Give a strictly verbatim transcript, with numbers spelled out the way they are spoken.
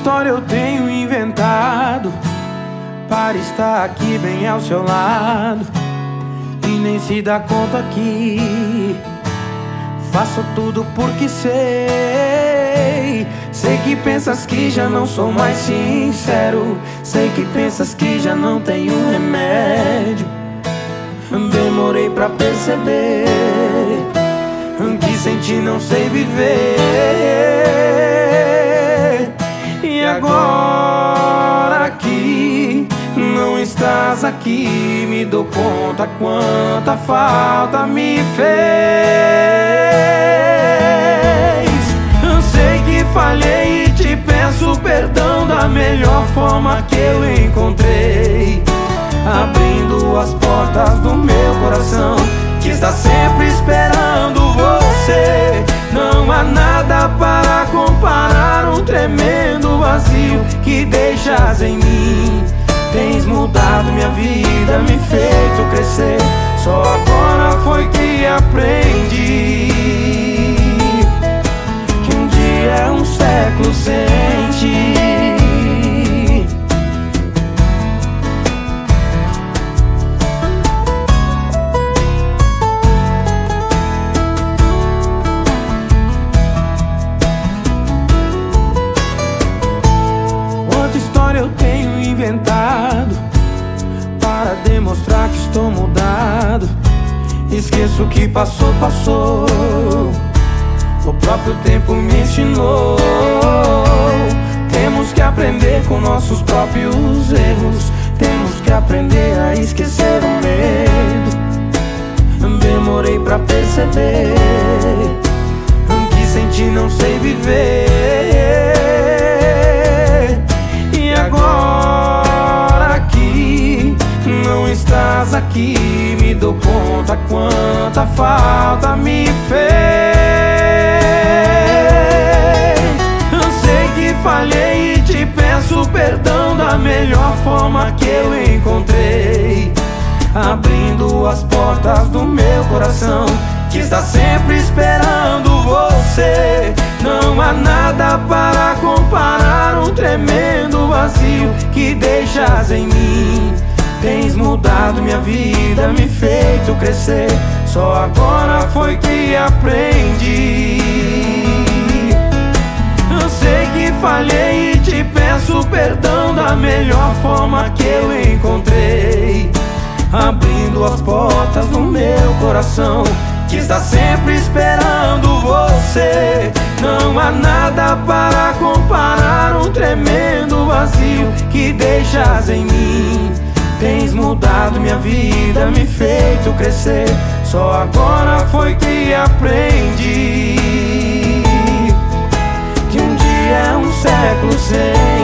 história eu tenho inventado para estar aqui bem ao seu lado, e nem se dá conta que faço tudo porque sei. Sei que pensas que já não sou mais sincero, sei que pensas que já não tenho remédio. Demorei pra perceber que sem ti não sei viver. E agora que não estás aqui, me dou conta quanta falta me fez. Eu sei que falhei e te peço perdão da melhor forma que eu encontrei, abrindo as portas do meu coração, que está sempre esperando você. Não há nada para comparar um tremendo vazio que deixas em mim. Tens mudado minha vida, me feito crescer. Só agora foi que aprendi que um dia é um século sem ti. Eu tenho inventado para demonstrar que estou mudado. Esqueço o que passou, passou. O próprio tempo me ensinou. Temos que aprender com nossos próprios erros. Temos que aprender a esquecer o medo. Demorei pra perceber que sem ti não sei viver. Agora que não estás aqui, me dou conta quanta falta me fez. Eu sei que falhei e te peço perdão da melhor forma que eu encontrei, abrindo as portas do meu coração, que está sempre esperando você. Não há nada para comparar um tremendo vazio que deixas em mim. Tens mudado minha vida, me feito crescer. Só agora foi que aprendi. Eu sei que falhei e te peço perdão da melhor forma que eu encontrei, abrindo as portas do meu coração, que está sempre esperando você. Não há nada para comparar um tremendo vazio que deixas em mim. Tens mudado minha vida, me feito crescer. Só agora foi que aprendi que um dia é um século sem